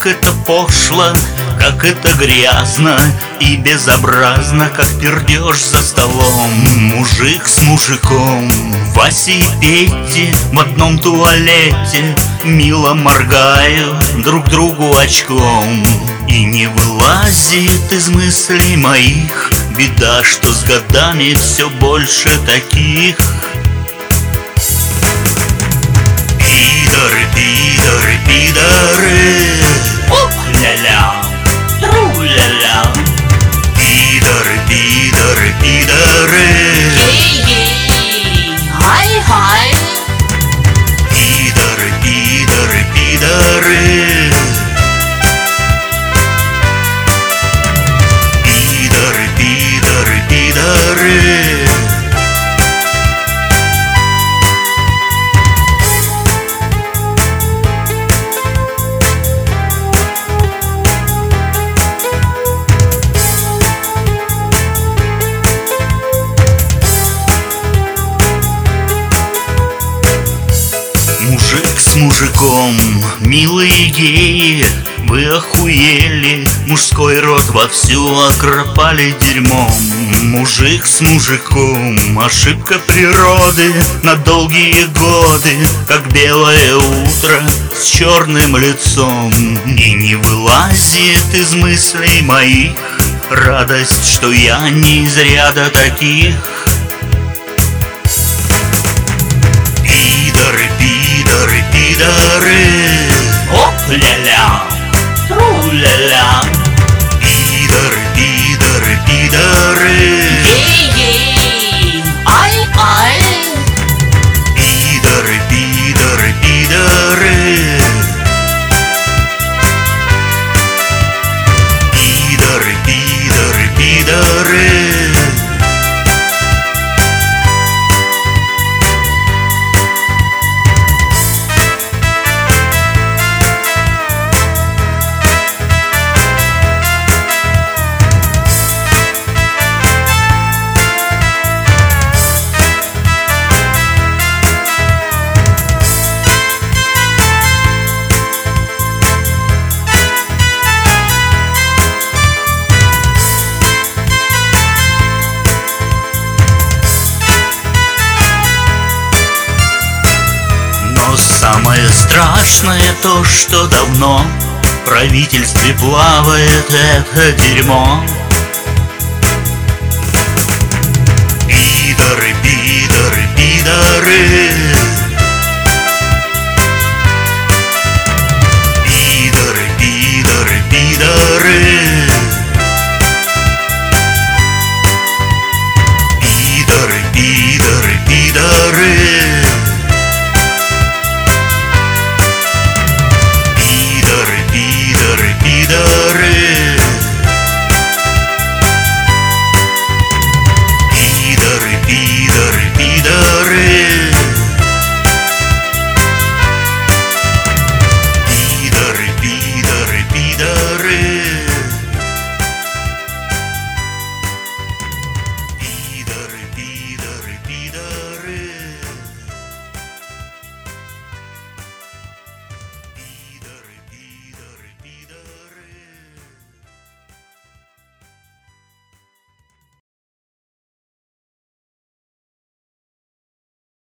Как это пошло, как это грязно и безобразно, как пердеж за столом. Мужик с мужиком, Вася и Петя в одном туалете мило моргают друг другу очком. И не вылазит из мыслей моих беда, что с годами все больше таких. Пидоры, пидоры, пидоры, ух-ля-ля, тру-ля-ля. Пидоры, пидоры, пидоры, Ей-ей, хай-хай. пидоры, пидоры, пидоры, пидоры, пидоры, пидоры. Мужик с мужиком, милые геи, вы охуели, мужской род вовсю окропали дерьмом. Мужик с мужиком, ошибка природы на долгие годы, как белое утро с черным лицом. И не вылазит из мыслей моих радость, что я не из ряда таких. Пидоры, пидоры, пидоры, оп-ля-ля, тру-ля-ля. Пидоры, пидоры, пидоры, Ей-ей, ай-ай. пидоры, пидоры, пидоры, пидоры, пидоры, пидоры. Самое страшное то, что давно в правительстве плавает это дерьмо. Пидоры, пидоры, пидоры,